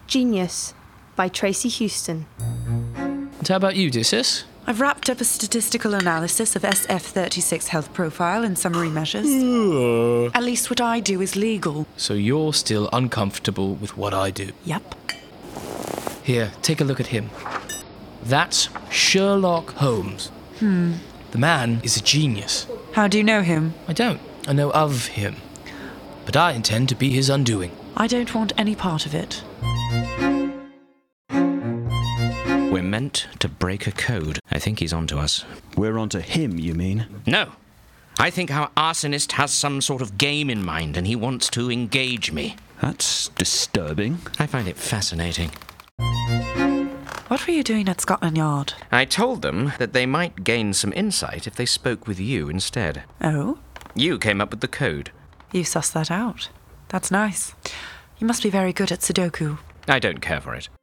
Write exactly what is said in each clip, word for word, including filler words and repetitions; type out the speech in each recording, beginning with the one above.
Genius by Tracy Houston. And how about you, Odysseus? I've wrapped up a statistical analysis of S F thirty-six health profile and summary measures. At least what I do is legal. So you're still uncomfortable with what I do? Yep. Here, take a look at him. That's Sherlock Holmes. Hmm. The man is a genius. How do you know him? I don't. I know of him. But I intend to be his undoing. I don't want any part of it. We're meant to break a code. I think he's onto us. We're onto him, you mean? No. I think our arsonist has some sort of game in mind and he wants to engage me. That's disturbing. I find it fascinating. What were you doing at Scotland Yard? I told them that they might gain some insight if they spoke with you instead. Oh? You came up with the code. You sussed that out. That's nice. You must be very good at Sudoku. I don't care for it.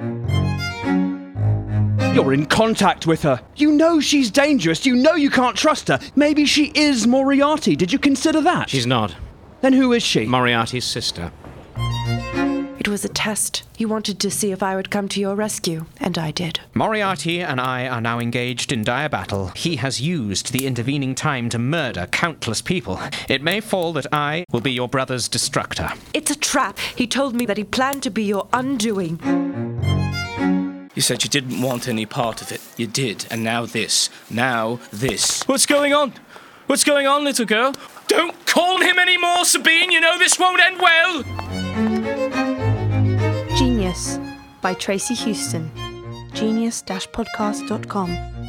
You're in contact with her. You know she's dangerous. You know you can't trust her. Maybe she is Moriarty. Did you consider that? She's not. Then who is she? Moriarty's sister. It was a test. You wanted to see if I would come to your rescue, and I did. Moriarty and I are now engaged in dire battle. He has used the intervening time to murder countless people. It may fall that I will be your brother's destructor. It's a trap. He told me that he planned to be your undoing. You said you didn't want any part of it. You did, and now this. Now this. What's going on? What's going on, little girl? Don't call him anymore, Sabine! You know this won't end well! Genius by Tracy Houston. genius dash podcast dot com